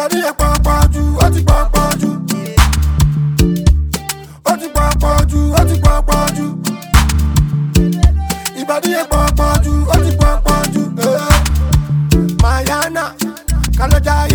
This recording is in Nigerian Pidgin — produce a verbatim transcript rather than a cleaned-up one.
Ìbàdí yẹn pọ̀pọ̀ jù, ó ti pọ̀pọ̀ jù. Ó ti pọ̀pọ̀ jù, ó ti pọ̀pọ̀ jù. Ìbàdí yẹn pọ̀pọ̀ jù, ó ti pọ̀pọ̀ jù. Mayana, Kaloja